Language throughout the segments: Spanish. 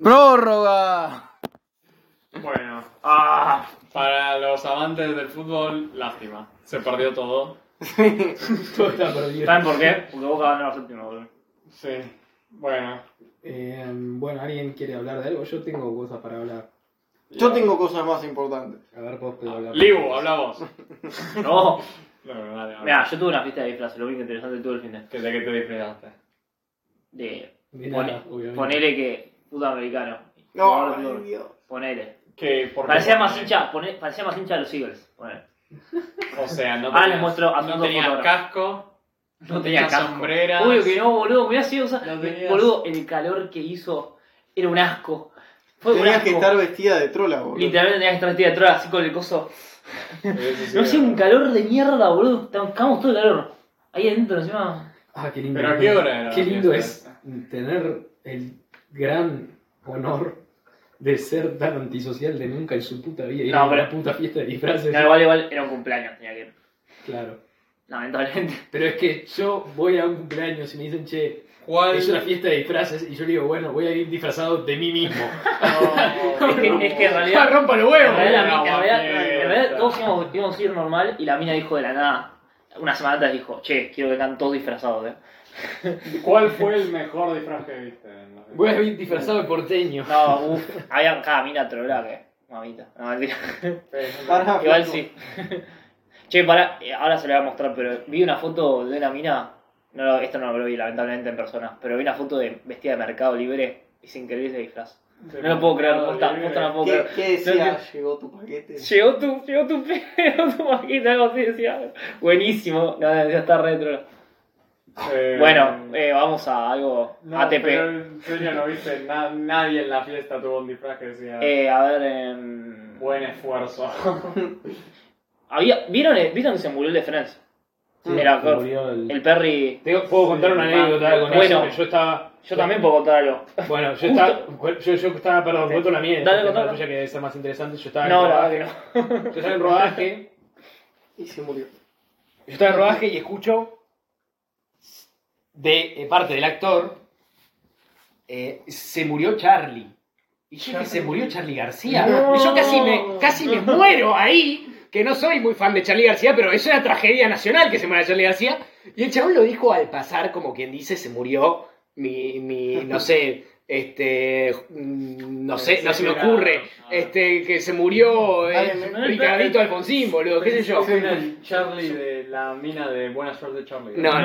¡Prórroga! Bueno, para los amantes del fútbol, lástima. Se perdió todo. Todo está perdido. ¿Saben por qué? Porque Boca ganó los últimos, boludo. Sí, bueno. Bueno, ¿alguien quiere hablar de algo? Yo tengo cosas para hablar. Yo tengo cosas más importantes. A ver, vos puedo hablar. Libu, habla vos. No. No, dale, habla. Mira, yo tuve una fiesta de disfraces, lo único interesante de todo el fin de. ¿De qué te disfrazaste? De. De nada, obviamente. Ponele que. Fútbol americano. No, Jugador de ay, fútbol. Dios. Ponele. ¿Por qué Parecía ponele? parecía más hincha de los Eagles. Ponele. O sea, no Ah, tenías, les muestro a no fondo tenías fotógrafo. casco, No tenía casco. sombreras. Obvio que no, boludo. Me hubiera sido No tenías- Boludo, el calor que hizo era un asco. Fue un Tenías asco. que estar vestida de trola, boludo. Literalmente tenías que estar vestida de trola así con el coso. Sí, No hacía un calor de mierda, boludo. Estábamos todo el calor. Ahí adentro encima. Ah, qué lindo. ¿Pero a qué hora era Qué la lindo fiesta es tener el gran honor de ser tan antisocial de nunca en su puta vida. Ir No, a una pero- puta fiesta de disfraces. No, igual era un cumpleaños, tenía que ir. Claro. Lamentablemente. Pero es que yo voy a un cumpleaños y me dicen, che, ¿Cuál? es una fiesta de disfraces. Y yo le digo, bueno, voy a ir disfrazado de mí mismo. Es que en realidad. ¡Rompa los huevos! En realidad, no, en realidad- fiesta. en realidad todos íbamos a ir normal y la mina dijo de la nada. Una semana antes dijo, che, quiero que vengan todos disfrazados, ¿Cuál fue el mejor disfraz que viste? en la Voy a ir disfrazado de porteño. No, había cada mina trola que. Mamita, no mentira. Pará, Igual flaco. sí. Che, ahora se lo voy a mostrar, pero vi una foto de una mina. No, esto no lo vi lamentablemente en persona, pero vi una foto de vestida de Mercado Libre y sin querer ese disfraz. No lo puedo creer, posta no lo puedo ¿Qué, creer. qué decía? Llegó tu paquete. Llegó tu maquita, algo así decía. Buenísimo, no, decía está retro. Bueno, vamos a algo no, ATP. Pero en serio no viste, nadie en la fiesta tuvo un disfraz que decía A ver, buen esfuerzo. ¿vieron que se murió el de Friends? Sí, Era se murió el Perry. Puedo contar una anécdota con Bueno. eso. Yo también puedo contar algo. Bueno, yo Justo- estaba, perdón, cuento la mía. Dale, después contala. la tuya que debe ser más interesante. Yo estaba en No, la rodaje. verdad que no. Yo estaba en rodaje. Y se murió. Yo estaba en rodaje y escucho de parte del actor, se murió Charlie. Y yo dije, se murió Charlie García. No. Y yo casi me muero ahí, que no soy muy fan de Charlie García, pero es una tragedia nacional que se muera Charlie García. Y el chabón lo dijo al pasar, como quien dice, se murió no sé, no se me ocurre, que se murió Ricardito Alfonsín, boludo, qué sé yo. Fue el Charlie de la mina de Buena Suerte Charlie. No.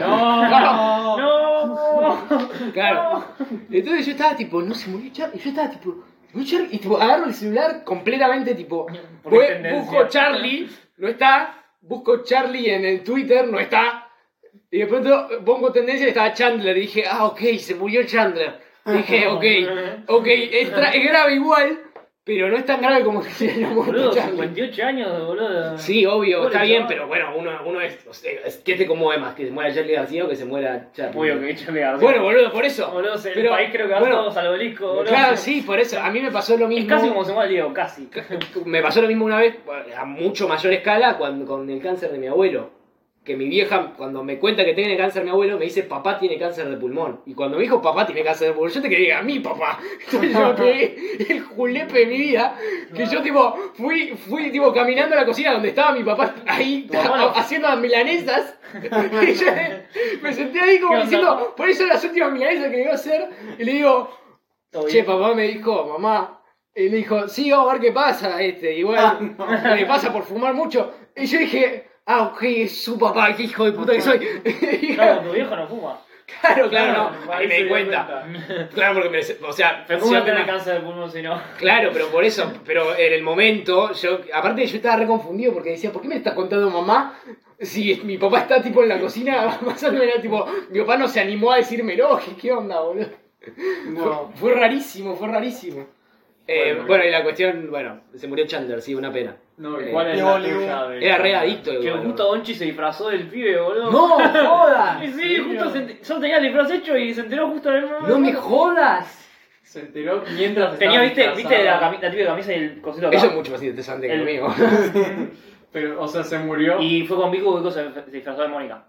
¡No! Claro. Entonces yo estaba tipo, no se murió Charlie. Y yo estaba tipo, ¿murió Charlie? Y tipo, agarro el celular completamente tipo, Por tendencia. busco Charlie, no está. Busco Charlie en el Twitter, no está. Y de pronto pongo tendencia y estaba Chandler. Y dije, ok, se murió Chandler. Dije, ok, es grave igual, pero no es tan grave como que se haya muerto Boludo, Charlie. 58 años, boludo. Sí, obvio, Pobre está bien, chaval. pero bueno, uno es, o sea, ¿qué te conmueve más? ¿Que se muera Charlie García o que se muera Charlie? Obvio que Charlie García. Bueno, boludo, por eso. Boludo, el Pero, país creo que va bueno, todos al obelisco, boludo. Claro, sí, por eso. A mí me pasó lo Es mismo. casi como se muere el Diego, casi. Me pasó lo mismo una vez, a mucho mayor escala, con el cáncer de mi abuelo. Que mi vieja, cuando me cuenta que tiene cáncer mi abuelo, me dice, papá tiene cáncer de pulmón. Y cuando me dijo, papá tiene cáncer de pulmón, yo te quería, a mi papá. Entonces yo pegué el julepe de mi vida, que yo tipo, fui tipo caminando a la cocina donde estaba mi papá ahí haciendo las milanesas. Y yo me senté ahí como ¿Qué onda? diciendo, por eso las últimas milanesas que le iba a hacer. Y le digo, Todo che, bien. papá me dijo, mamá. Y me dijo, sí, vamos a ver qué pasa, igual, le pasa por fumar mucho. Y yo dije, ok, es su papá, qué hijo de puta que soy. Claro, tu viejo no fuma. Claro, no, ahí me di se dio cuenta. Claro, porque o sea, Pero ¿cómo si va yo a tener me- cáncer de pulmón si no? Claro, pero por eso, pero en el momento, aparte yo estaba reconfundido porque decía, ¿por qué me estás contando mamá? Si mi papá está tipo en la cocina, pasándome tipo, mi papá no se animó a decírmelo, ¿qué onda, boludo? No. Fue rarísimo, fue rarísimo. Bueno, y la cuestión, se murió Chandler, sí, una pena. No, ¿cuál es Diego, la tuya de Era re adicto Que igual. justo Donchi se disfrazó del pibe, boludo. ¡No jodas! Sí, sí, justo yo tenía el disfraz hecho y se enteró justo en el momento. ¡No me jodas! Se enteró mientras Tenía, estaba ¿viste la disfrazado. típica camisa y el cosito acá? Eso es mucho más interesante que El- lo mío. Pero, o sea, se murió. Y fue con Vico se disfrazó de Mónica.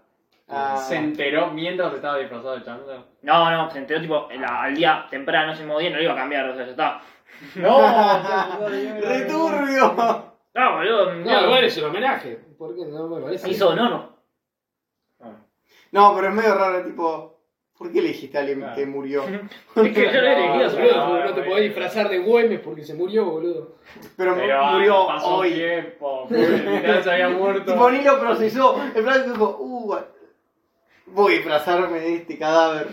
¿Se enteró mientras estaba disfrazado de Chandler? No, se enteró tipo al día temprano, ese mismo día, no lo iba a cambiar, o sea, ya está. ¡No! ¡Returbio! No, boludo, No, igual es un homenaje. ¿Por qué? No me parece. hizo no. No, pero es medio raro, tipo, ¿por qué le dijiste a alguien que murió? Es que yo lo he elegido, Boludo, boludo. no te podés disfrazar de Güemes porque se murió, boludo. Pero, Pero murió pasó hoy. tiempo, literal se había muerto. Tipo, ni lo procesó. El plan dijo, voy a disfrazarme de este cadáver.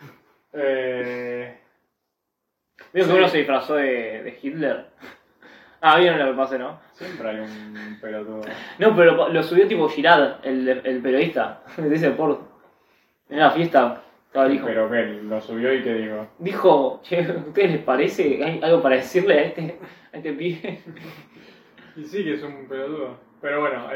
Vieron que uno se disfrazó de Hitler. Ah, vieron lo que pasó, ¿no? Siempre hay un pelotudo. No, pero lo subió tipo Girard, el periodista de ese deporte. En la fiesta estaba el hijo. Pero que lo subió y qué digo. Dijo, che, ¿a ustedes les parece? ¿Hay algo para decirle a este pibe? Y sí que es un pelotudo. Pero bueno,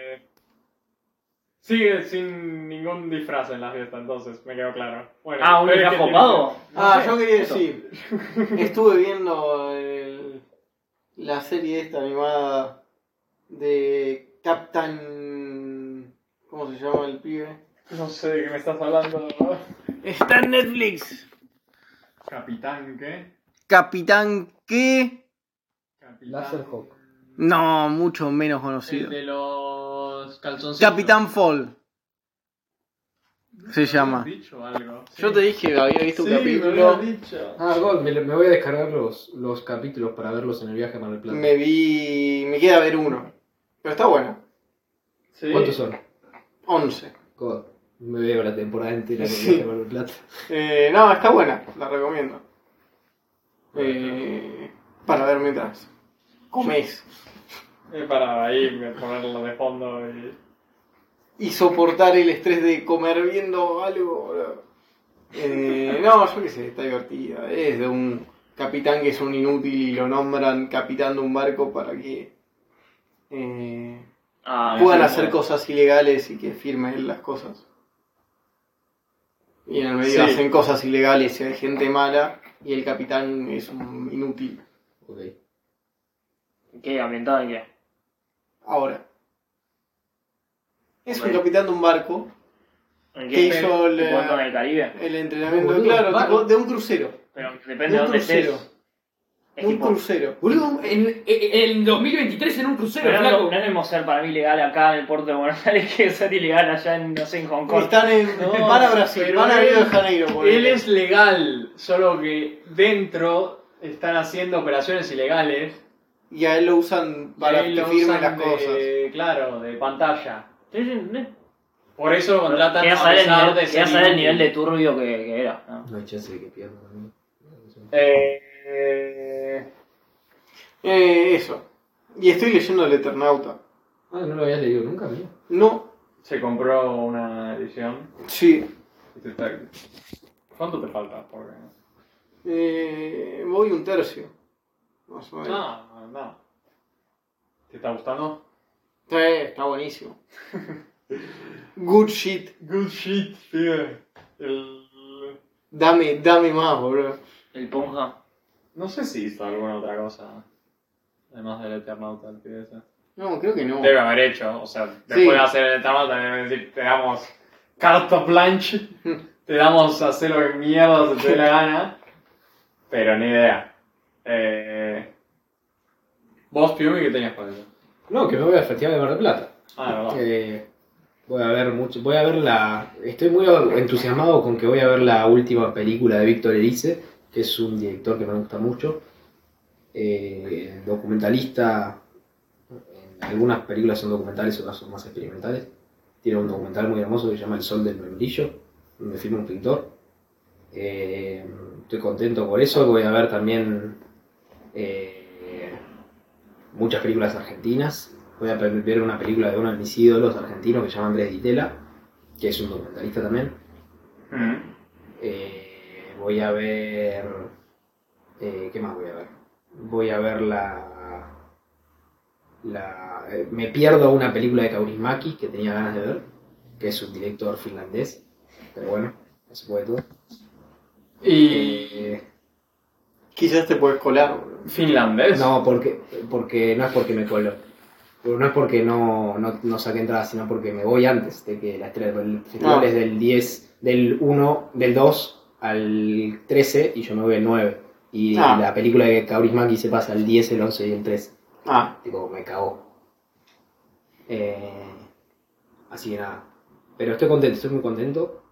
sigue sin ningún disfraz en la fiesta, entonces me quedó claro. Bueno, Ah, ¿un pero es disfraz que copado? Ah, sé, yo quería eso. decir, estuve viendo la serie esta animada de Captain... ¿Cómo se llama el pibe? No sé de qué me estás hablando. Está en Netflix. ¿Capitán qué? Capitán qué? Capitán... Laserhawk. No, mucho menos El conocido. de los calzoncillos. Capitán Fall se llama. ¿Habías dicho algo? Sí. Yo te dije que había visto un Sí, me capítulo. habías dicho. Ah, God, me voy a descargar los capítulos para verlos en el viaje a Mar del Plata. Me queda ver uno. Pero está bueno. Sí. ¿Cuántos son? 11. God, me veo la temporada entera del Sí. viaje a Mar del Plata. No, está buena, la recomiendo. Para ver mientras comes. Para ahí ponerlo de fondo Y soportar el estrés de comer viendo algo. Boludo. No, yo qué sé, está divertida. Es de un capitán que es un inútil y lo nombran capitán de un barco para que puedan hacer cosas ilegales y que firmen las cosas. Y en el medio Sí. hacen cosas ilegales y hay gente mala y el capitán es un inútil. Ok. ¿Qué? ¿Ambientado en qué? Ahora. Es un Ok. capitán de un barco. ¿En ¿Qué qué? hizo el, ¿Tipo en el Caribe? el entrenamiento? Boludo, Claro, barco. tipo de un crucero. Pero depende De de un dónde crucero. estés. Es De un tipo... crucero. Boludo, en 2023 en un crucero, Pero flaco. no es lo mismo ser para mí legal acá en el puerto de Buenos Aires que ser ilegal allá en, no sé, en Hong Kong. Están en, No, van a Brasil, pero van a Río de él- Janeiro. por Él ejemplo. es legal, solo que dentro están haciendo operaciones ilegales. Y a él lo usan Y para ahí que lo firme usan las cosas. Claro, de pantalla. Sí, sí, sí. Por eso contratan Quería a saber pesar de ser el nivel de inútil. turbio que era. ¿no? No hay chance de que pierda. ¿no? Eso. Y estoy leyendo El Eternauta. Ah, no lo habías leído nunca, mío. No, Se compró una edición. sí. Y te está... ¿Cuánto te falta? Porque... Voy un tercio. Más o menos. No. ¿Te está gustando? Sí, está buenísimo. Good shit. Good shit, pibe. Dame más, boludo. El Ponja. No sé si hizo alguna otra cosa. Además del Eternauta, el pibe ese. No, creo que no. Debe haber hecho, o sea, después Sí. de hacer el Eternauta debe decir, te damos carte blanche, te damos a hacer lo que mierda se te dé la gana, pero ni idea. ¿Vos, Piumi, qué tenías con eso? No, que me voy al Festival de Mar del Plata. Ah, no, Voy a ver mucho. Voy a ver la. Estoy muy entusiasmado con que voy a ver la última película de Víctor Erice, que es un director que me gusta mucho. Documentalista. En algunas películas son documentales, otras son más experimentales. Tiene un documental muy hermoso que se llama El Sol del Membrillo, donde filma un pintor. Estoy contento por eso. Voy a ver también muchas películas argentinas. Voy a ver una película de uno de mis ídolos argentinos que se llama Andrés Ditela, que es un documentalista también. Voy a ver... ¿qué más voy a ver? Voy a ver me pierdo una película de Kaurismäki que tenía ganas de ver, que es un director finlandés, pero bueno, no se puede todo. ¿Y Quizás te puedes colar, boludo. finlandés? No, porque no es porque me colo. Pero no es porque no saqué entradas, sino porque me voy antes de que la estrella. El festival es del 10, del 2 al 13 y yo me voy el 9. Y la película de Kaurismäki se pasa el 10, el 11 y el 13. Tipo, me cagó. Así que nada. Pero estoy contento, estoy muy contento.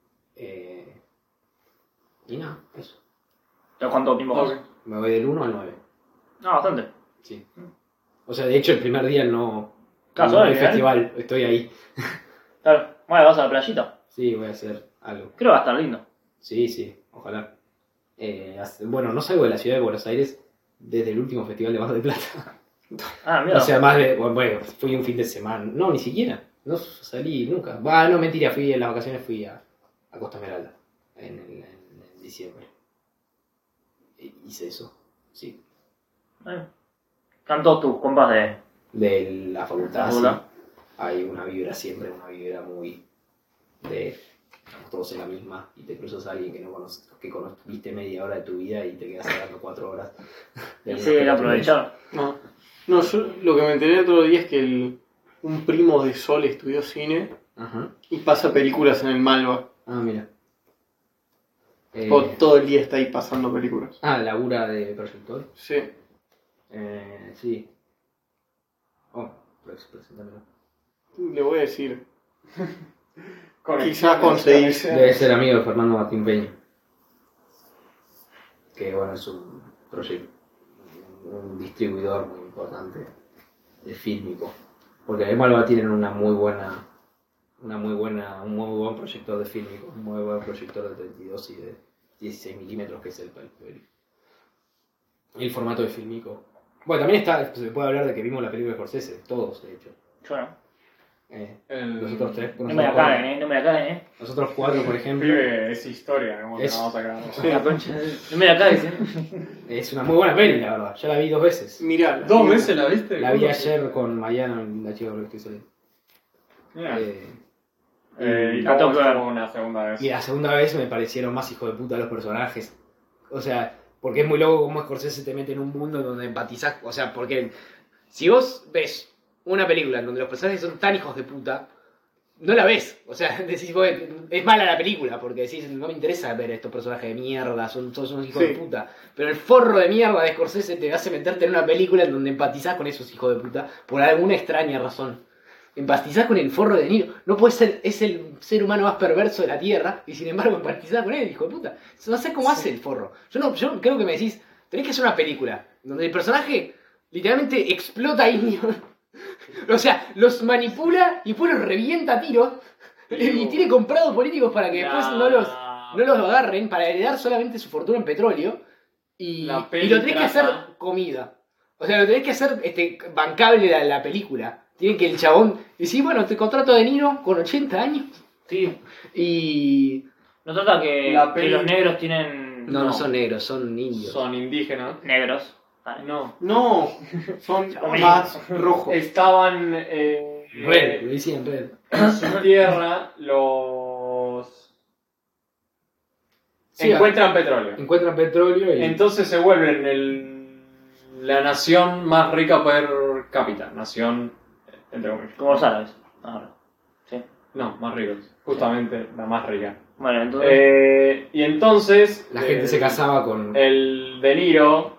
Y nada, eso. ¿Cuánto tiempo vas? Me voy del 1 al 9. No, bastante. Sí. O sea, de hecho, el primer día no Claro, hay festival, estoy ahí. Claro. Bueno, vas a la playita. Sí, voy a hacer algo. Creo que va a estar lindo. Sí, ojalá. Bueno, no salgo de la ciudad de Buenos Aires desde el último festival de Mar del Plata. Mira. O sea, más de. Bueno, fui un fin de semana. No, ni siquiera. No salí nunca. No, mentira, fui en las vacaciones, fui a Costa Esmeralda en diciembre. Hice eso, sí. Están todos tus compas De la facultad, ¿La sí. facultad? Hay una vibra siempre, una vibra muy de estamos todos en la misma y te cruzas a alguien que no conoces, que viste media hora de tu vida y te quedas hablando 4 horas. Y sí, aprovechar. No, yo lo que me enteré el otro día es que un primo de Sol estudió cine y pasa películas en el Malva. Mira. Todo el día está ahí pasando películas. Labura de proyector. Sí. Sí. Preséntamelo. Le voy a decir. Con Quizás conseguirse. Debe ser amigo de Fernando Martín Peña. Que bueno, es un distribuidor muy importante de fílmico. Porque además lo tienen un muy buen proyector de fílmico, un muy buen proyector de 32 y de 16 milímetros, que es el formato de fílmico. Bueno, también se puede hablar de que vimos la película de Scorsese, todos de hecho. Yo no. Los otros 3. No me la caguen, Nosotros 4, por ejemplo. Pibe, es historia, como que no vamos a cagar. La concha. No me la cagues, Es una muy buena peli, la verdad. Ya la vi 2 veces. Mirá. ¿2 veces la viste? La vi ayer con Mariana, la chica con la que estoy saliendo. Mira. Y ¿Y la tengo cómo que ver. estuvo una segunda vez? la segunda vez me parecieron más hijos de puta los personajes. O sea, porque es muy loco cómo Scorsese te mete en un mundo donde empatizás. O sea, porque si vos ves una película en donde los personajes son tan hijos de puta, no la ves. O sea, decís, es mala la película, porque decís, no me interesa ver estos personajes de mierda, son todos unos hijos de puta. Pero el forro de mierda de Scorsese te hace meterte en una película en donde empatizás con esos hijos de puta, por alguna extraña razón. Empatizás con el forro de Niro. No puede ser, es el ser humano más perverso de la tierra, y sin embargo empatizás con él, hijo de puta. No sé cómo hace el forro. Yo creo que me decís, tenés que hacer una película donde el personaje literalmente explota a indios. O sea, los manipula y después los revienta a tiros. Y tiene comprados políticos para que después no los agarren, para heredar solamente su fortuna en petróleo. Y lo tenés que hacer comida. O sea, lo tenés que hacer bancable la película. Tiene que el chabón decir, bueno, te contrato de Niro con 80 años. Sí. Y... No trata que los negros tienen... No son negros, son indios. Son indígenas. Negros. No, son más rojos. Estaban Red, lo decían red. en su tierra, los Sí, encuentran petróleo. Encuentran petróleo y... Entonces se vuelven la nación más rica per cápita. Nación, entre comillas. Como los árabes. Ahora. Sí. No, más ricos. Justamente la más rica. Bueno, entonces... Y entonces... La gente se casaba con... El De Niro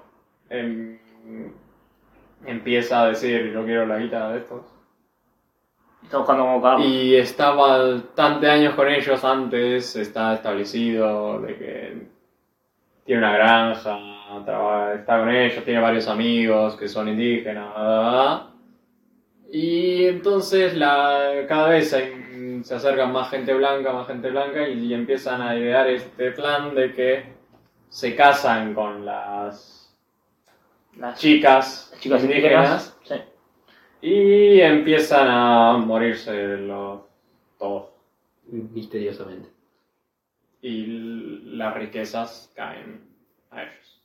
empieza a decir, yo quiero la guita de estos. Está buscando cómo cagarlo. Y estaba tantos años con ellos antes, está establecido de que tiene una granja, está con ellos, tiene varios amigos que son indígenas, bla, bla, bla. Y entonces cada vez se acercan más gente blanca y empiezan a idear este plan de que se casan con las chicas indígenas. Sí. Y empiezan a morirse todos. Misteriosamente. Y las riquezas caen a ellos.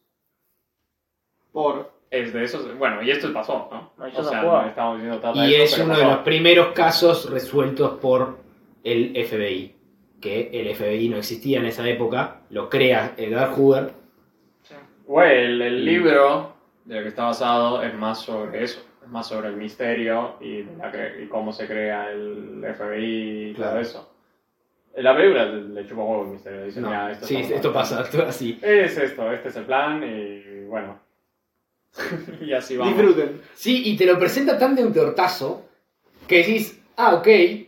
Es de esos. Bueno, y esto pasó, ¿no? No, O sea, no estamos diciendo trata Y de es eso, pero uno de pasó. los primeros casos resueltos por el FBI. Que el FBI no existía en esa época, lo crea Edgar Hoover. Güey, el libro de lo que está basado es más sobre eso. Es más sobre el misterio y cómo se crea el FBI y todo Claro. eso. En la película le chupa huevo el misterio. Dice, No. mira, esto Sí, está esto pasando. pasa, esto así. Es esto, este es el plan y bueno. Y así vamos. Disfruten. Sí, y te lo presenta tan de un tortazo que decís, ok,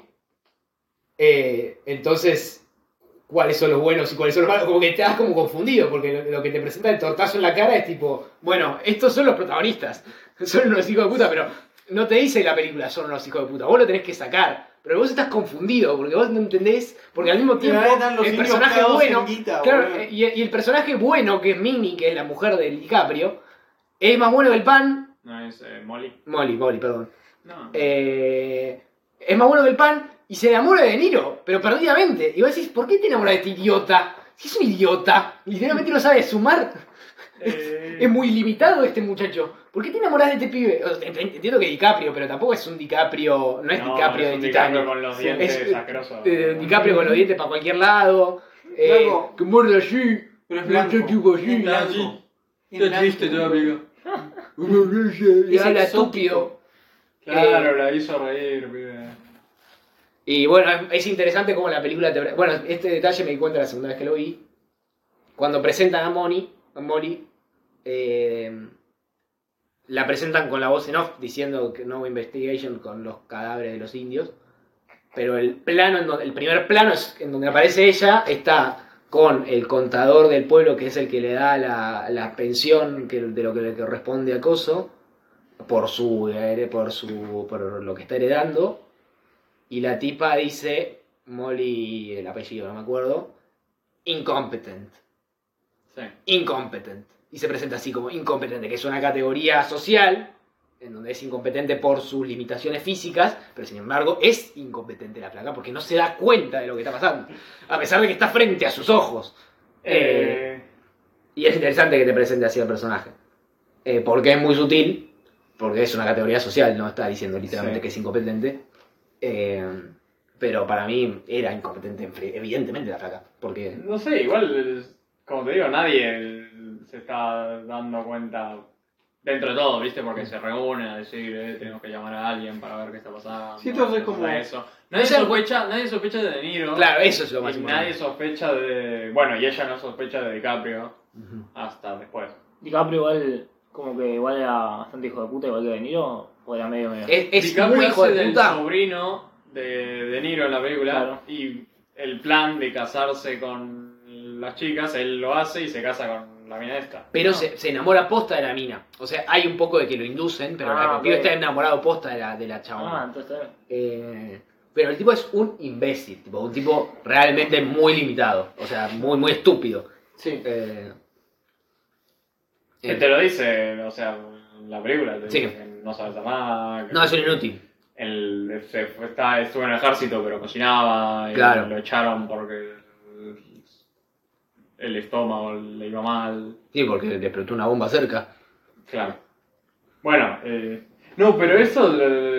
entonces, ¿cuáles son los buenos y cuáles son los malos? Como que te das como confundido, porque lo que te presenta el tortazo en la cara es tipo, bueno, estos son los protagonistas, son unos hijos de puta, pero no te dice la película son unos hijos de puta, vos lo tenés que sacar, pero vos estás confundido, porque vos no entendés, porque al mismo tiempo Están los el indios personaje cagados en bueno, guita, claro, boludo. y el personaje bueno, que es Mimi, que es la mujer del DiCaprio, es más bueno que el pan, No es Molly. Molly, perdón. No. Es más bueno que el pan y se enamora de De Niro, pero perdidamente. Y vos decís, ¿por qué te enamoras de este idiota? Si es un idiota, literalmente no sabe sumar. Es muy limitado este muchacho. ¿Por qué te enamorás de este pibe? O sea, entiendo que DiCaprio, pero tampoco es un DiCaprio. No es DiCaprio es de un Titanic. DiCaprio con los dientes Es, asquerosos. DiCaprio con los dientes para cualquier lado. Blanco. Que muerde allí. Pero es un blanco. chico allí. Es blanco. Es Qué blanco. triste todavía. Y habla estúpido. Claro, la hizo reír, pibe. Y bueno, es interesante cómo la película te... Bueno, este detalle me di cuenta la segunda vez que lo vi. Cuando presentan a Molly, la presentan con la voz en off, diciendo que no investigation con los cadáveres de los indios. Pero el primer plano es en donde aparece ella, está con el contador del pueblo, que es el que le da la pensión de lo que le corresponde a Coso, por lo que está heredando. Y la tipa dice, Molly, el apellido no me acuerdo, incompetent. Sí. Incompetent. Y se presenta así como incompetente, que es una categoría social, en donde es incompetente por sus limitaciones físicas, pero sin embargo es incompetente la flaca porque no se da cuenta de lo que está pasando, a pesar de que está frente a sus ojos. Y es interesante que te presente así al personaje. Porque es muy sutil, porque es una categoría social, no está diciendo literalmente Sí. que es incompetente. Pero para mí era incompetente, evidentemente la flaca. Porque No sé, igual, como te digo, nadie se está dando cuenta dentro de todo, ¿viste? Porque se reúnen a decir, tenemos que llamar a alguien para ver qué está pasando. Sí, entonces como- Eso. Nadie sospecha de De Niro. claro, eso es lo más Y importante. nadie sospecha de... Bueno, y ella no sospecha de DiCaprio hasta después. DiCaprio igual, como que igual era bastante hijo de puta, igual que De Niro, o era medio. Es DiCaprio muy hijo hace de del puta. sobrino de Niro en la película. Claro. Y el plan de casarse con las chicas, él lo hace y se casa con la mina esta. Pero se enamora posta de la mina. O sea, hay un poco de que lo inducen, pero el pibe ok. está enamorado posta de la Ah, chabona. entonces está bien. Pero el tipo es un imbécil, tipo, un tipo realmente muy limitado. O sea, muy, muy estúpido. Sí. Que te lo dice, o sea, en la película. Te Sí. dice que no sabe hacer nada. Que No, es un inútil. Estuvo en el ejército, pero cocinaba. Y Claro. lo echaron porque el estómago le iba mal. Sí, porque le explotó una bomba cerca. Claro. Bueno, no, pero eso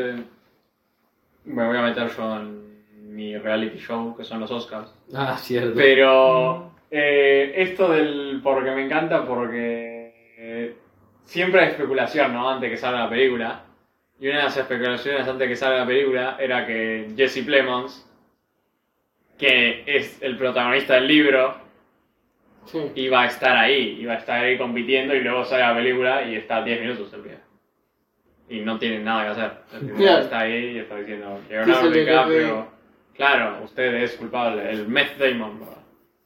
me voy a meter yo en mi reality show, que son los Oscars. Ah, cierto. Pero esto del... porque me encanta, porque siempre hay especulación, ¿no? Antes que salga la película. Y una de las especulaciones antes que salga la película era que Jesse Plemons, que es el protagonista del libro, Sí. iba a estar ahí compitiendo y luego sale la película y está 10 minutos el pibe. Y no tiene nada que hacer. El pibe Claro. está ahí y está diciendo, ¿Qué es Leonardo el LFD? DiCaprio, claro, usted es culpable, el Meth Damon. ¿Verdad?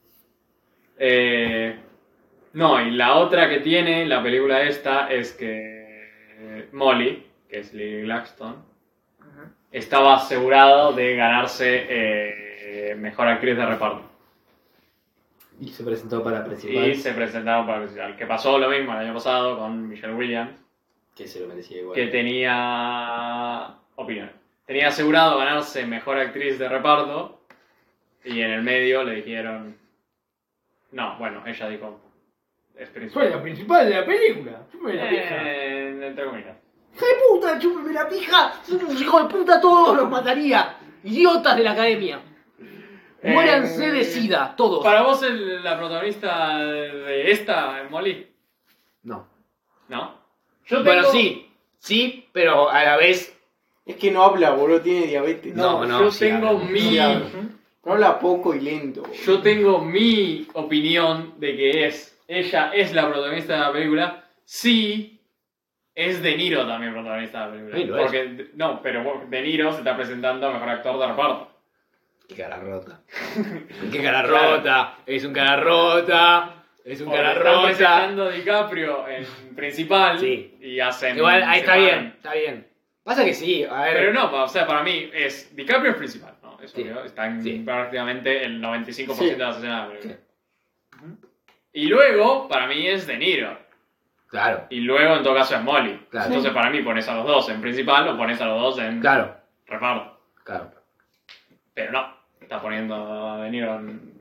No, y la otra que tiene la película esta es que Molly, que es Lily Gladstone, estaba asegurado de ganarse mejor actriz de reparto. Y se presentó para principal. Y se presentaron para el principal. Que pasó lo mismo el año pasado con Michelle Williams, Que se lo merecía igual. que tenía opinión. Tenía asegurado ganarse mejor actriz de reparto y en el medio le dijeron... No, bueno, ella dijo... Es principal. Soy la principal de la película. Chúpeme la pija. Entre comillas. ¡Hija de puta! ¡Chúpeme la pija! ¡Son unos hijos de puta! ¡Todos los mataría! ¡Idiotas de la academia! ¡Muéranse de sida! ¡Todos! ¿Para vos la protagonista de esta, Molly? No. ¿No? Yo Bueno, tengo- sí. sí, pero a la vez... Es que no habla, boludo, tiene diabetes. No, yo sí, tengo habla. mi... Sí habla. Pero habla poco y lento. boludo. Yo tengo mi opinión de que ella es la protagonista de la película. Sí, es De Niro también protagonista de la película. Sí, lo es. Porque, no, pero De Niro se está presentando a mejor actor de reparto. Qué cara rota. Qué cara rota. Es un cara rota. Es un Porque cara están rota. presentando a DiCaprio en principal Sí. y hacen... Igual, ahí está separan. bien, está bien. Pasa que sí, a ver. Pero no, o sea, para mí es DiCaprio es principal, ¿no? Eso Sí. obvio, está en Sí. prácticamente el 95% Sí. de las escenas de la película. Y luego, para mí es De Niro. Claro, Y luego, en todo caso, es Molly. Claro. Entonces, para mí, pones a los dos en principal o pones a los dos en claro, reparto. claro. Pero no, está poniendo a De Niro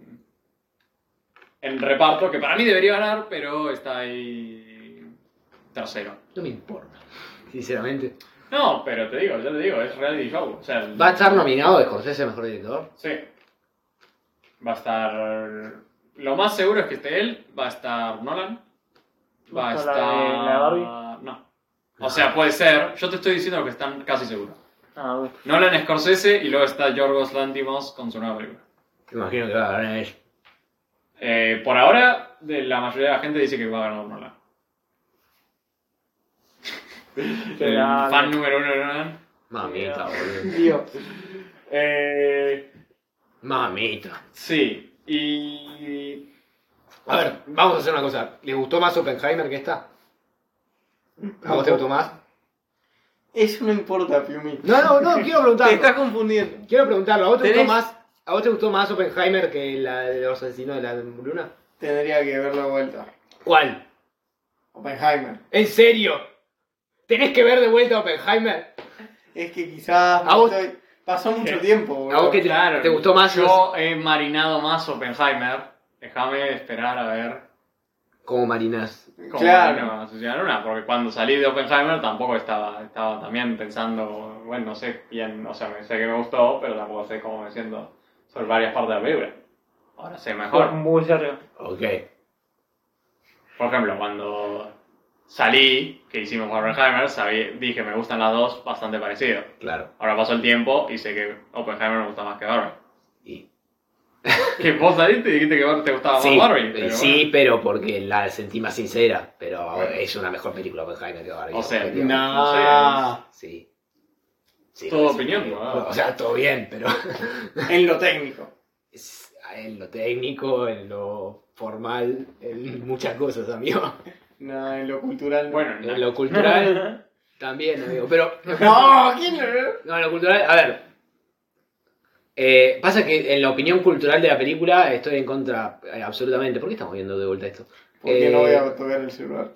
en reparto, que para mí debería ganar, pero está ahí tercero. No me importa, sinceramente. No, pero ya te digo, es reality show. O sea, ¿Va a estar nominado de Scorsese a mejor director? Sí. Va a estar... Lo más seguro es que esté él, va a estar Nolan, va a ¿Va a estar estar... la de Barbie? No. O sea, puede ser, yo te estoy diciendo que están casi seguros. Ah, bueno. Nolan, Scorsese y luego está Yorgos Lanthimos con su nueva película. Me imagino que va a ganar él. Por ahora, la mayoría de la gente dice que va a ganar Nolan. El grande. fan número uno de Nolan. Mamita, boludo. Dios. Mamita. Sí, y... A ver, vamos a hacer una cosa. ¿Le gustó más Oppenheimer que esta? ¿A vos te gustó más? Eso no importa, Piumi. No, quiero Te preguntarlo. estás confundiendo. Quiero preguntarlo. ¿A vos te ¿Tenés? gustó más? ¿A vos te gustó más Oppenheimer que la de los asesinos de la luna? Tendría que ver la vuelta. ¿Cuál? Oppenheimer. ¿En serio? ¿Tenés que ver de vuelta Oppenheimer? Es que quizás ¿A vos? pasó mucho tiempo, boludo. ¿A vos qué te gustó más? Yo he marinado más Oppenheimer. Déjame esperar a ver Como marinas. cómo Claro. vino Asesino de la Luna. Porque cuando salí de Oppenheimer tampoco estaba también pensando, bueno, no sé bien, o sea, sé que me gustó, pero tampoco sé cómo me siento sobre varias partes de la película. Ahora sé mejor. Muy serio. Ok. Por ejemplo, cuando salí, que hicimos Oppenheimer, dije me gustan las dos bastante parecido. Claro. Ahora pasó el tiempo y sé que Oppenheimer me gusta más que Barbie. Y... Que vos saliste y dijiste que te gustaba Sí, más Barbie. Pero sí, bueno. pero porque la sentí más sincera. Pero es una mejor película Oppenheimer que Barbie. O sea, objetivamente. No. Sí. Sí, Todo parece opinión, que- ¿no? O sea, todo bien, pero... En lo técnico. En lo técnico, en lo formal, en muchas cosas, amigo. No, en lo cultural. no. Bueno, En lo cultural también, amigo. Pero... No, ¿quién lo No, en lo cultural... A ver. Pasa que en la opinión cultural de la película estoy en contra absolutamente. ¿Por qué estamos viendo de vuelta esto? Porque no voy a tocar el celular.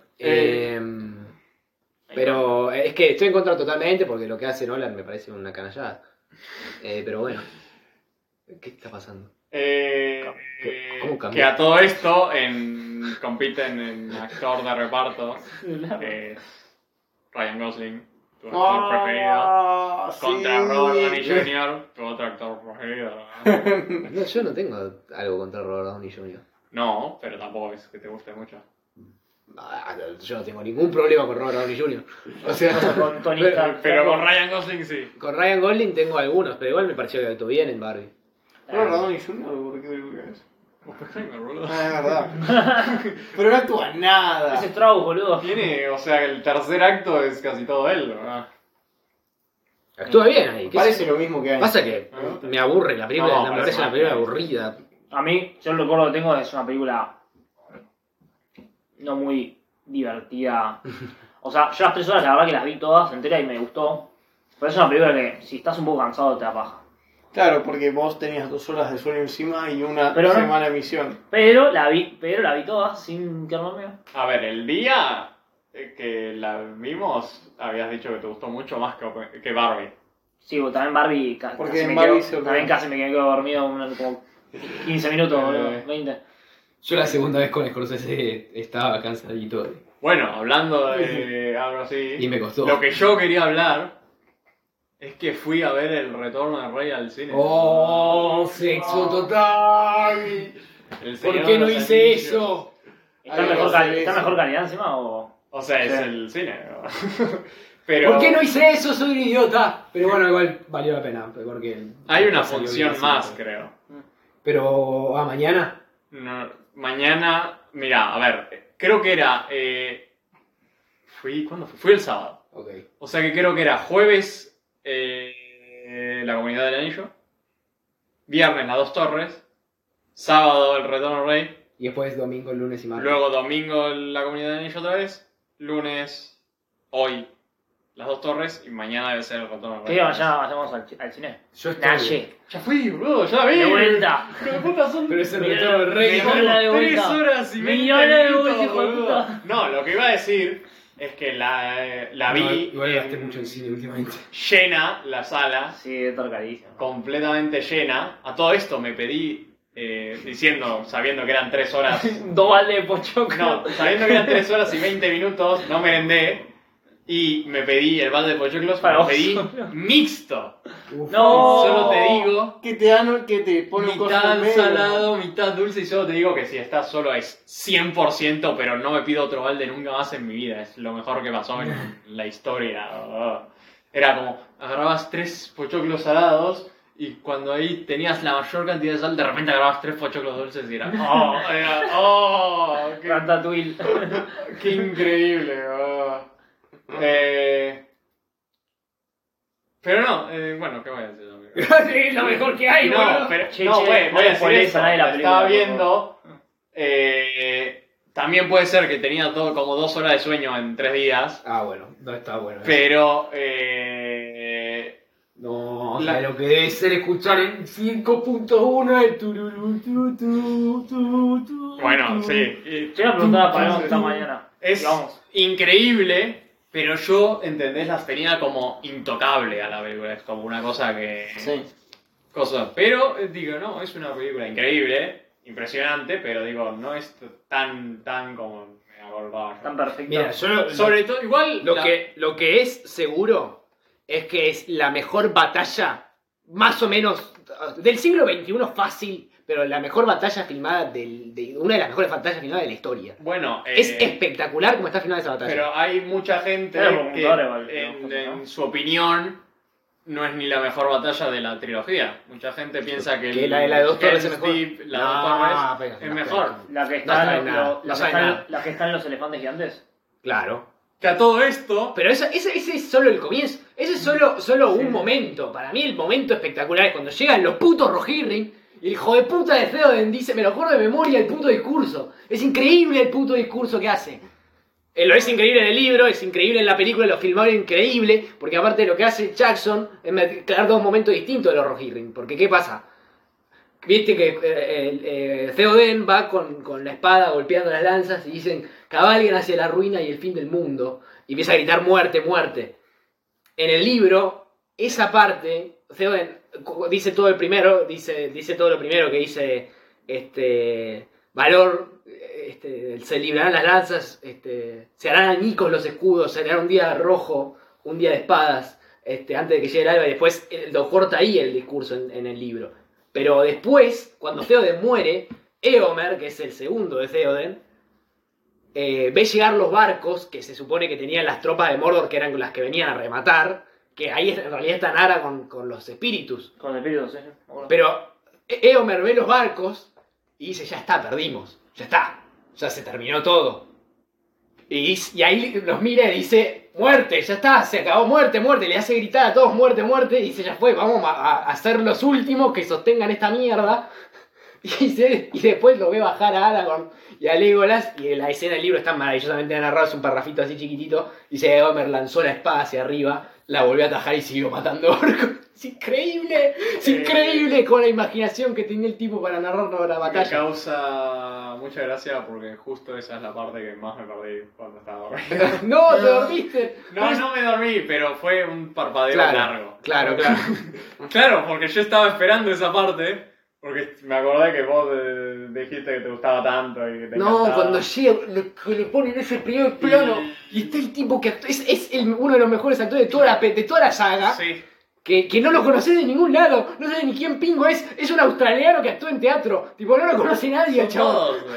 Pero es que estoy en contra totalmente porque lo que hace Nolan me parece una canallada. Pero bueno. ¿Qué está pasando? ¿Cómo cambió? que a todo esto compiten en actor de reparto Ryan Gosling, tu actor preferido, contra Robert Downey Jr., tu otro actor preferido. No, yo no tengo algo contra Robert Downey Jr. No, pero tampoco es que te guste mucho. Yo no tengo ningún problema con Robert Downey Jr. O sea, Con Tony pero- Stark. Pero con Ryan Gosling sí. con Ryan Gosling tengo algunos, pero igual me pareció que actuó bien en Barbie. ¿Robert Downey Jr. ¿Por qué película es? Oppenheimer, boludo. Ah, es verdad. Pero no actúa nada. Ese Strauss, boludo. Tiene, o sea, el tercer acto es casi todo él, ¿verdad? Actúa bien ahí. ¿qué Parece lo mismo que hay. Pasa que me aburre la película, No, me parece parece una más película que- aburrida. A mí, yo el recuerdo que tengo es una película no muy divertida. O sea, yo las 3 horas la verdad que las vi todas enteras y me gustó. Pero es una película que si estás un poco cansado te da paja. Claro, porque vos tenías 2 horas de sueño encima y una Pero no- semana de emisión. Pero la vi todas sin que dormir. A ver, el día que la vimos, habías dicho que te gustó mucho más que Barbie. Sí, porque también Barbie Porque casi en me Barbie quedo, se olvidó. también casi me quedo dormido como 15 minutos, boludo, 20. Yo la segunda vez con Scorsese estaba cansadito Bueno, hablando de algo así, y me costó. lo que yo quería hablar es que fui a ver El Retorno del Rey al cine. ¡Oh, sexo total! El ¿Por Señor qué de no los hice Anillos. eso? ¿Está, Ay, mejor, no sé ¿está eso. mejor calidad encima o...? O sea, es Sí. el cine. ¿no? Pero ¿Por qué no hice eso? Soy un idiota. Pero bueno, igual valió la pena. Porque hay una salió función bien, más, sí. creo. Pero, mañana. No, mañana, mira, a ver, creo que era... ¿Cuándo fue? Fui el sábado. Ok. O sea que creo que era jueves la Comunidad del Anillo, viernes las 2 torres, sábado el Retorno al Rey, Y después domingo, lunes y martes. luego domingo la Comunidad del Anillo otra vez, lunes, hoy las 2 torres y mañana debe ser el Retorno al ¿Qué Rey. día mañana vayamos al cine? Yo estoy. Naye. Ya fui, boludo, ya vi. De vuelta. Hijo de puta, son Pero es el Mira, retorno del rey. mira, ¿no? mira, de vuelta. 3 horas y 20 Millones de minutos, vueltas, hijo de boludo. puta. No, lo que iba a decir es que la vi No, igual gasté mucho en cine últimamente. llena la sala, Sí, está carísimo. completamente llena. A todo esto me pedí, sabiendo que eran 3 horas, 2 baldes de pochoclo. no, sabiendo que eran 3 horas y 20 minutos, no merendé. Y me pedí el balde de pochoclos, Para me lo vos pedí solo. mixto. Uf. No. Solo te digo, Que te dan, que te ponen cosas mitad en medio. salado, mitad dulce, y solo te digo que si estás solo es 100%, pero no me pido otro balde nunca más en mi vida. Es lo mejor que pasó en la historia. Era como, agarrabas 3 pochoclos salados y cuando ahí tenías la mayor cantidad de sal, de repente agarrabas 3 pochoclos dulces y era, qué, Ratatouille. qué increíble. Pero no, bueno, ¿qué voy a decir? Amigo? Es lo mejor que hay, No, boludo. pero Che, no, che, güey, no voy a le decir spoilees eso. a nadie la La película, estaba por viendo. También puede ser que tenía todo como 2 horas de sueño en 3 días. Ah, bueno, no está bueno. Pero No, La- lo que debe ser escuchar en 5.1 el tururú, tu. bueno, sí. Yo iba a preguntar a Palermo esta mañana. Es Y vamos. increíble, pero yo, ¿entendés? Las tenía como intocable a la película. Es como una cosa que. Sí. Pero digo, no, es una película increíble, impresionante, pero digo, no es tan como me acordaba yo. Tan perfecto. Mira, yo Sobre todo, igual. lo que es seguro es que es la mejor batalla, más o menos, del siglo XXI fácil, pero la mejor batalla filmada, una de las mejores batallas filmadas de la historia. Bueno, Es espectacular como está filmada esa batalla. pero hay mucha gente Pero que, computadora igual, en ¿no? su opinión, no es ni la mejor batalla de la trilogía. Mucha gente piensa que, Que la de Dos Torres es Helm's mejor. Deep, la No, de Dos Torres pero- es no, mejor. La que No está, sabe en nada, lo- no la, que sabe está en- nada. la que está en los elefantes gigantes. Claro. Que a todo esto, Pero ese es solo el comienzo. Ese es solo un momento. Para mí el momento espectacular es cuando llegan los putos Rohirrim y el hijo de puta de Theoden dice, me lo acuerdo de memoria, el puto discurso. Es increíble el puto discurso que hace. Lo es increíble en el libro, es increíble en la película, lo filmaron increíble, porque aparte de lo que hace Jackson es mezclar dos momentos distintos de los Rohirrim. Porque ¿qué pasa? Viste que Theoden va con la espada golpeando las lanzas y dicen, cabalguen hacia la ruina y el fin del mundo. Y empieza a gritar muerte, muerte. En el libro, esa parte, Theoden dice todo el primero, dice todo lo primero que dice, valor, se librarán las lanzas, se harán añicos los escudos, será un día rojo, un día de espadas, antes de que llegue el alba, y después lo corta ahí el discurso en el libro. Pero después, cuando Theoden muere, Éomer, que es el segundo de Theoden, ve llegar los barcos que se supone que tenían las tropas de Mordor, que eran las que venían a rematar, que ahí en realidad está Nara con los espíritus. Con el espíritu, sí. Bueno. Pero Éomer ve los barcos y dice, ya está, perdimos, ya está, ya se terminó todo. Y ahí los mira y dice, muerte, ya está, se acabó, muerte, muerte. Le hace gritar a todos, muerte, muerte. Y dice, ya fue, vamos a ser los últimos que sostengan esta mierda. Y después lo ve bajar a Aragorn y a Legolas. Y la escena del libro está maravillosamente narrada, es un parrafito así chiquitito. Dice, Homer lanzó la espada hacia arriba, la volvió a atajar y siguió matando orcos. Es increíble con la imaginación que tenía el tipo para narrarnos la me batalla. causa mucha gracia porque justo esa es la parte que más me perdí cuando estaba dormido. No, te dormiste. No me dormí, pero fue un parpadeo largo. Claro. Claro, porque yo estaba esperando esa parte, porque me acordé que vos dijiste que te gustaba tanto y que te No, encantaba. cuando llega, le ponen ese primer plano y está el tipo que actúa, es uno de los mejores actores de toda la saga, Sí. que no lo conocés de ningún lado, no sé ni quién pingo es un australiano que actúa en teatro, tipo no lo conoce nadie el Son chabón. todos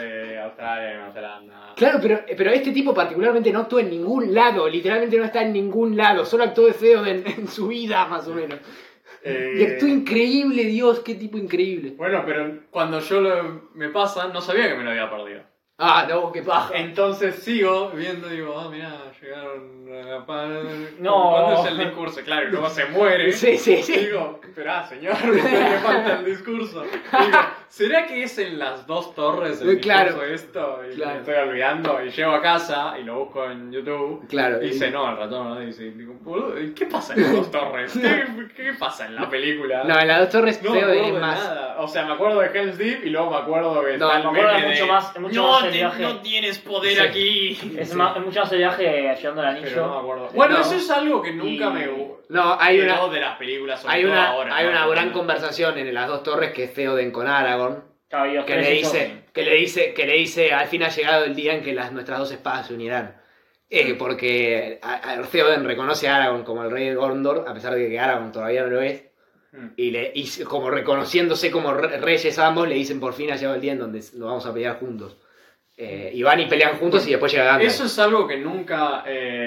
Australia, Nueva Zelanda. Claro, pero este tipo particularmente no actuó en ningún lado, literalmente no está en ningún lado, solo actuó de feo en su vida, más o menos. Y actuó increíble, Dios, qué tipo increíble. Bueno, pero cuando me pasa, no sabía que me lo había perdido. Ah, no, qué paja. Entonces sigo viendo, digo, mirá, llegaron a la No. ¿Cuándo es el discurso? Claro, y luego se muere. Sí. Digo, esperá, señor, me falta el discurso. Digo, ¿será que es en las dos torres el discurso esto? Y me estoy olvidando. Y llego a casa y lo busco en YouTube. Claro. Y dice, no, el ratón no dice. Digo, boludo, ¿qué pasa en las dos torres? ¿Qué pasa en la película? No, en las dos torres No feo me acuerdo es de más. nada. O sea, me acuerdo de Hell's Deep y luego me acuerdo que No, está el me acuerdo meme mucho de, más el viaje. no tienes poder Sí. aquí. Es mucho más el viaje llegando al anillo. Pero no me acuerdo. Bueno, No. eso es algo que nunca me gustó. No, hay una, de las películas, sobre hay todo una, ahora. hay ¿no? una gran conversación en las dos torres que es Theoden con Aragorn. Claro, y los Que tres le hechos- dice, al fin ha llegado el día en que nuestras dos espadas se unirán. Porque Theoden reconoce a Aragorn como el rey de Gondor, a pesar de que Aragorn todavía no lo es. Y como reconociéndose como reyes ambos, le dicen por fin ha llegado el día en donde nos vamos a pelear juntos. Y van y pelean juntos y después llega Gandalf. Eso es algo que nunca...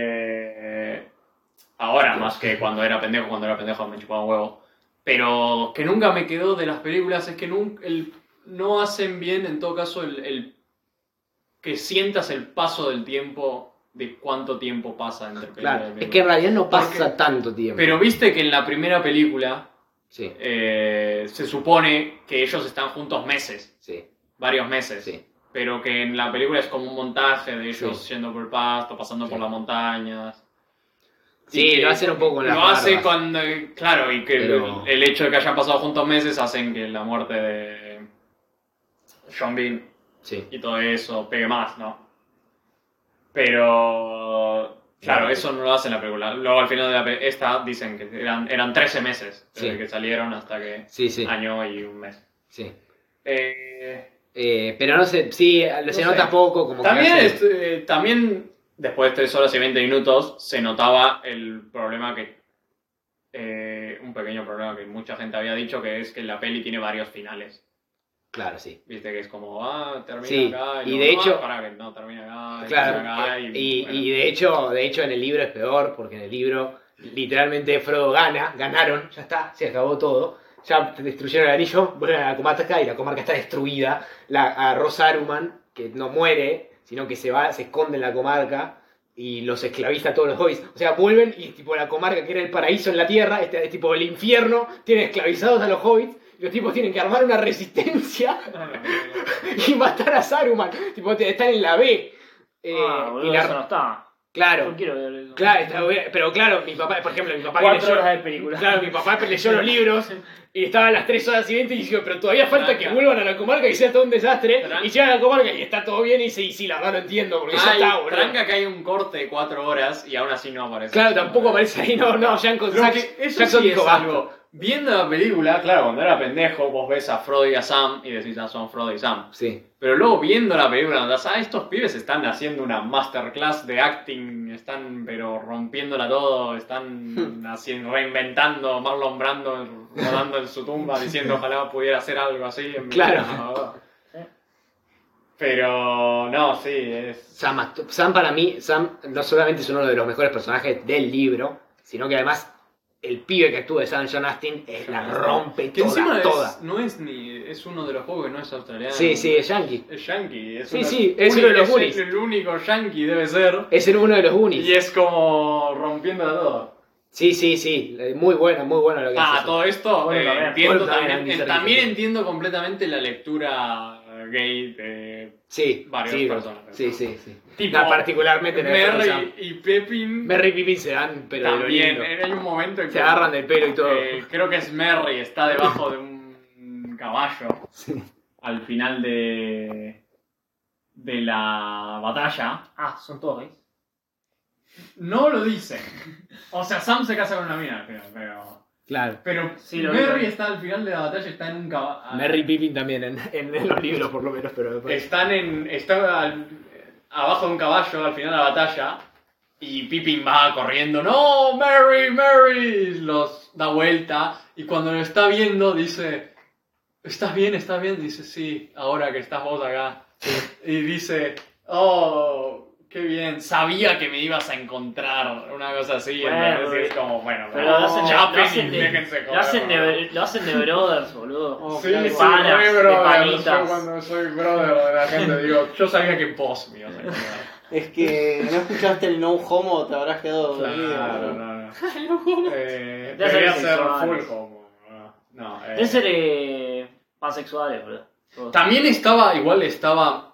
ahora, más que cuando era pendejo me chupaba un huevo. Pero que nunca me quedó de las películas es que no hacen bien, en todo caso, el que sientas el paso del tiempo, de cuánto tiempo pasa entre película y Claro, película. es que en realidad no pasa tanto tiempo. Pero viste que en la primera película Sí, se supone que ellos están juntos meses, sí, varios meses. sí. Pero que en la película es como un montaje de ellos Sí. yendo por el pasto, pasando Sí. por las montañas. Sí, Y que lo hacen un poco con las Lo hace barbas. cuando... Claro, y que Pero- el hecho de que hayan pasado juntos meses hacen que la muerte de Sean Bean Sí. y todo eso pegue más, ¿no? Pero... Claro, Sí. eso no lo hace en la película. Luego al final de esta dicen que eran 13 meses desde Sí. que salieron hasta que... Sí. Año y un mes. Sí. Eh, Pero no sé, sí, se sé. nota poco. Como También, que hace- también, después de 3 horas y 20 minutos, se notaba el problema un pequeño problema que mucha gente había dicho, que es que la peli tiene varios finales. Claro, sí. Viste que es como, termina Sí, acá, y luego, de hecho- para que no termina acá, Claro, termina acá, y bueno. de hecho en el libro es peor, porque en el libro literalmente Frodo ganaron, ya está, se acabó todo. Ya destruyeron el anillo, vuelven a la comarca y la comarca está destruida. A Rosa Saruman, que no muere, sino que se esconde en la comarca y los esclaviza a todos los hobbits. O sea, vuelven y tipo la comarca que era el paraíso en la tierra, es tipo el infierno, tiene esclavizados a los hobbits. Y los tipos tienen que armar una resistencia y matar a Saruman. Tipo, están en la B. boludo, y la- eso no está. Claro. No quiero ver eso. Claro, pero claro, mi papá, por ejemplo, mi papá 4 leyó, horas de película. claro, mi papá leyó los libros y estaba a las 3 horas y 20 y dijo, pero todavía falta Tranca. que vuelvan a la comarca y sea todo un desastre. Tranca. Y llegan a la comarca y está todo bien y dice, y sí, la verdad no entiendo, porque ya está, boludo. tranca que hay un corte de 4 horas y aún así no aparece. Claro, tampoco aparece ahí, no, Jackson Pero que eso Jackson sí dijo, es basta. algo. Viendo la película, claro, cuando era pendejo, vos ves a Frodo y a Sam y decís, son Frodo y Sam. Sí, Pero luego viendo la película, andás, estos pibes están haciendo una masterclass de acting, están pero rompiéndola todo, están reinventando, Marlon Brando rodando en su tumba diciendo ojalá pudiera hacer algo así. Claro. Pero no, sí, es... Sam para mí, Sam no solamente es uno de los mejores personajes del libro, sino que además el pibe que actúa de Sam, John Astin, la rompe Que toda, encima toda. no es ni... es uno de los pocos que no es australiano. Sí, es yankee. Es yankee. Es Sí, es uno de los Goonies. el único yankee debe ser. Es uno de los Goonies. Y es como rompiéndola todo. Sí, muy bueno lo que hace. Todo esto Bueno, también. entiendo Bueno, también, también. Andy Serkis. También entiendo completamente la lectura gay de Sí, varios personajes. Sí. Tipo, No, particularmente en el caso de Sam. Merry y Pepin. Merry y Pippin se dan, pero de lo También, lindo. hay un momento en que Se agarran del pelo y todo. creo que es Merry, está debajo de un caballo al final de la batalla. Son todos gays. No lo dice. O sea, Sam se casa con una mina, Claro. pero Sí, lo Merry vi. está al final de la batalla, está en un caballo. Merry y Pippin también en los libros, por lo menos, pero después. Está abajo de un caballo al final de la batalla y Pippin va corriendo, ¡no! ¡Merry! Los da vuelta y cuando lo está viendo dice, ¿estás bien? Dice, sí, ahora que estás vos acá. Y dice, oh, qué bien, sabía que me ibas a encontrar, una cosa así. Bueno, Entonces es como, bueno, Pero lo hacen de, chapen lo y hacen de, déjense lo hacen joder, de, lo hacen de brothers, boludo. Oh, Sí, claro. sí, panas, re de brother. panitas. Yo cuando soy brother de la gente digo, yo sabía que vos me ibas a encontrar. Es que no escuchaste el no homo, te habrás quedado dormido. Claro, boludo. no. Debe Debería ser ser sexuales. full homo. No, Deben ser pansexuales, boludo. Todos. También estaba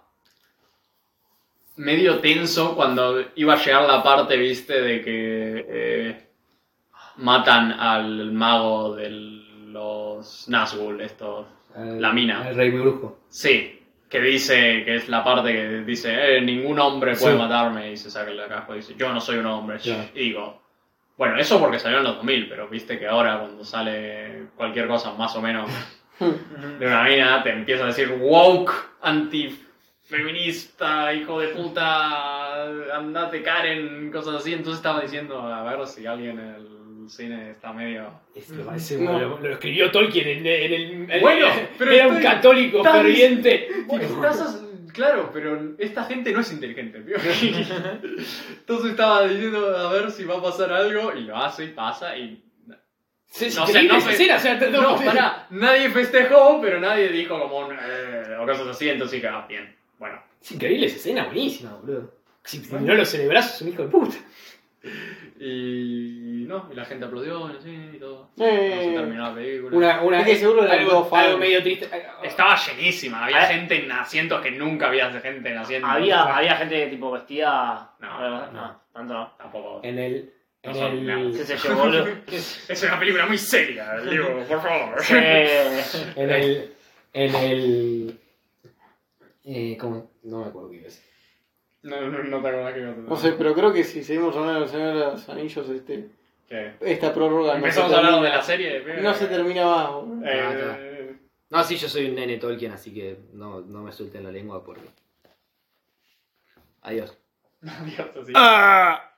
medio tenso cuando iba a llegar la parte, viste, de que matan al mago de los Nazgûl, estos. La mina. El rey brujo. Sí, que dice, que es la parte que dice, ningún hombre puede Sí. matarme, y se saca la caja y dice, yo no soy un hombre. Claro. Y digo, bueno, eso porque salió en los 2000, pero viste que ahora cuando sale cualquier cosa más o menos de una mina, te empieza a decir woke, antifeminista, hijo de puta, andate Karen, cosas así. Entonces estaba diciendo, a ver si alguien en el cine está medio... Me parece No. lo escribió Tolkien en el Bueno, pero era un estoy católico tan- ferviente. Claro, pero esta gente no es inteligente, tío. Entonces estaba diciendo a ver si va a pasar algo, y lo hace y pasa, y... Sí, No sí, sé, no esa sé. escena, o sea, No, pará, nadie festejó, pero nadie dijo como o cosas así, entonces dije, bien, bueno. Es increíble esa escena, buenísima, boludo. Si no lo celebrás, es un hijo de puta. Y la gente aplaudió en el cine y todo. No Eh. se terminó la película. Una, Es que seguro eran algo, todos fans. algo medio triste. Estaba llenísima, había Ah. gente en asientos que nunca había gente en asientos. Había gente tipo vestida. No. Tanto no. Tampoco. En el. No En son nada. el. ¿Qué sé yo, boludo? Es una película muy seria, digo, por favor. En el. En el. ¿Cómo? No me acuerdo qué iba a decir. No te acuerdas que iba a tener. No sé, pero creo que si seguimos hablando de los Señor de los Anillos, ¿Qué? esta prórroga Empezamos no se hablando de termina. la serie. No se termina más, boludo. No, sí, yo soy un nene Tolkien, así que no me suelten la lengua porque. Adiós. Adiós, así. ¡Ah!